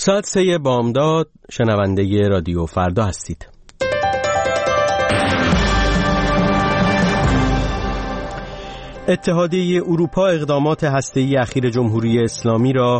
ساعت 3 بامداد شنونده رادیو فردا هستید. اتحادیه اروپا اقدامات هسته‌ای اخیر جمهوری اسلامی را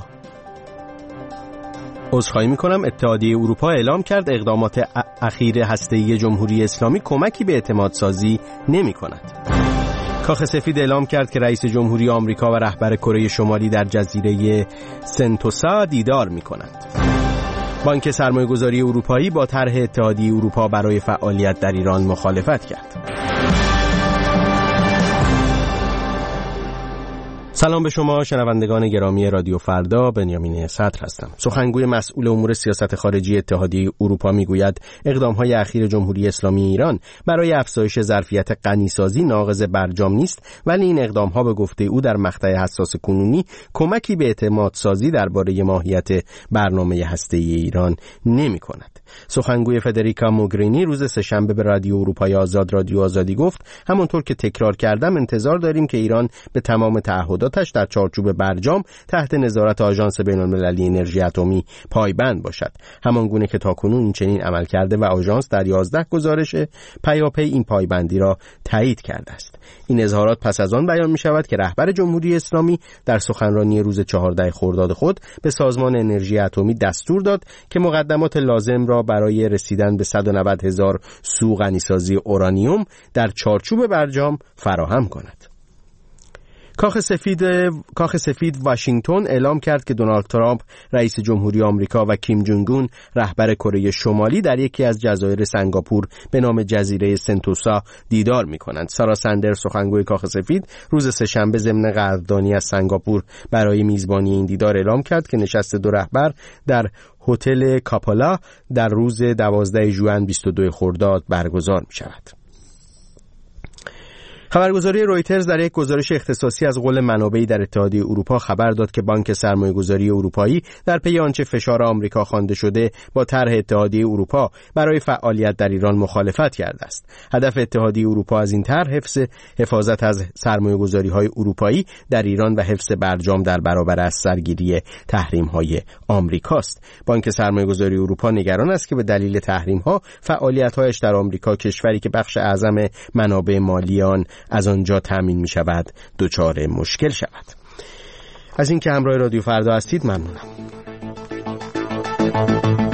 اتحادیه اروپا اعلام کرد اقدامات اخیر هسته‌ای جمهوری اسلامی کمکی به اعتماد سازی نمی‌کند. کاخ سفید اعلام کرد که رئیس جمهوری آمریکا و رهبر کره شمالی در جزیره سنتوسا دیدار می‌کنند. بانک سرمایه‌گذاری اروپایی با طرح اتحادیه اروپا برای فعالیت در ایران مخالفت کرد. سلام به شما شنوندگان گرامی رادیو فردا، بنیامین صدر هستم. سخنگوی مسئول امور سیاست خارجی اتحادیه اروپا میگوید اقدام‌های اخیر جمهوری اسلامی ایران برای افزایش ظرفیت غنیسازی ناقض برجام نیست، ولی این اقدام‌ها به گفته او در مقطع حساس کنونی کمکی به اعتماد سازی درباره ماهیت برنامه هسته‌ای ایران نمی‌کند. سخنگوی فدریکا موگرینی روز سه‌شنبه به رادیو اروپای آزاد رادیو آزادی گفت همونطور که تکرار کردم انتظار داریم که ایران به تمام تعهداتش در چارچوب برجام تحت نظارت آژانس بین‌المللی انرژی اتمی پایبند باشد، همان گونه که تاکنون این چنین عمل کرده و آژانس در 11 گزارش پیاپی این پایبندی را تایید کرده است. این اظهارات پس از آن بیان می‌شود که رهبر جمهوری اسلامی در سخنرانی روز 14 خرداد خود به سازمان انرژی اتمی دستور داد که مقدمات لازم را برای رسیدن به 190,000 سو غنیسازی اورانیوم در چارچوب برجام فراهم کند. کاخ سفید واشنگتن اعلام کرد که دونالد ترامپ رئیس جمهوری آمریکا و کیم جونگ اون رهبر کره شمالی در یکی از جزایر سنگاپور به نام جزیره سنتوسا دیدار می‌کنند. سارا سندرز سخنگوی کاخ سفید روز سه‌شنبه ضمن قدردانی از سنگاپور برای میزبانی این دیدار اعلام کرد که نشست دو رهبر در هتل کاپالا در روز 12 ژوئن 22 خرداد برگزار می‌شود. خبرگزاری رویترز در یک گزارش اختصاصی از قول منابعی در اتحادیه اروپا خبر داد که بانک سرمایه‌گذاری اروپایی در پی آنچه فشار آمریکا خوانده شده با طرح اتحادیه اروپا برای فعالیت در ایران مخالفت کرده است. هدف اتحادیه اروپا از این طرح حفاظت از سرمایه‌گذاری‌های اروپایی در ایران و حفظ برجام در برابر از سرگیری تحریم‌های آمریکاست. بانک سرمایه‌گذاری اروپا نگران است که به دلیل تحریم‌ها فعالیت‌هایش در آمریکا، کشوری که بخش اعظم منابع مالی آن از آنجا تامین می شود، دچار مشکل شود. از اینکه همراه رادیو فردا هستید ممنونم.